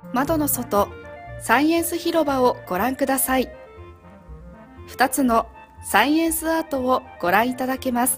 窓の外、サイエンス広場をご覧ください。2つのサイエンスアートをご覧いただけます。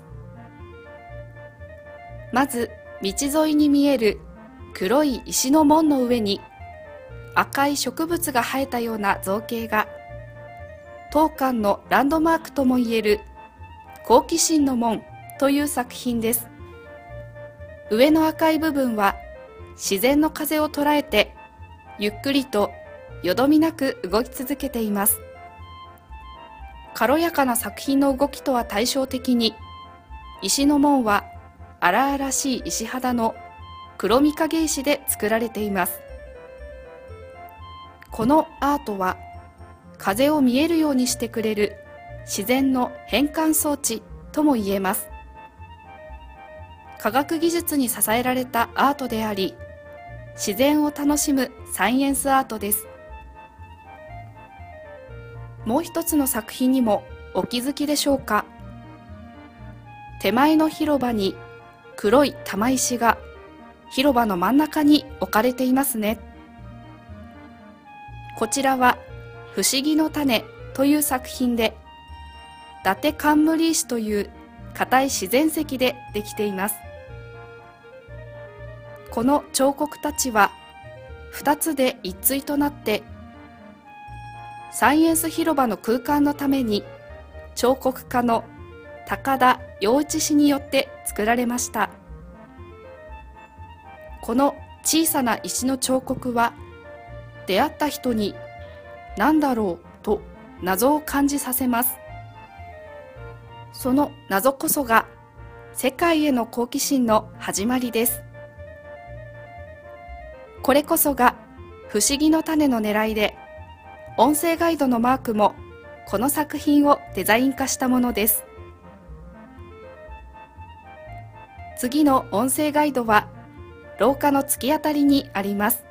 まず、道沿いに見える黒い石の門の上に赤い植物が生えたような造形が、当館のランドマークともいえる好奇心の門という作品です。上の赤い部分は自然の風を捉えてゆっくりとよどみなく動き続けています。軽やかな作品の動きとは対照的に、石の門は荒々しい石肌の黒御影石で作られています。このアートは風を見えるようにしてくれる自然の変換装置とも言えます。科学技術に支えられたアートであり、自然を楽しむサイエンスアートです。もう一つの作品にもお気づきでしょうか。手前の広場に黒い玉石が広場の真ん中に置かれていますね。こちらは不思議の種という作品で、伊達冠石という硬い自然石でできています。この彫刻たちは2つで一対となって、サイエンス広場の空間のために彫刻家の高田洋一氏によって作られました。この小さな石の彫刻は、出会った人に何だろうと謎を感じさせます。その謎こそが世界への好奇心の始まりです。これこそが不思議の種の狙いで、音声ガイドのマークもこの作品をデザイン化したものです。次の音声ガイドは廊下の突き当たりにあります。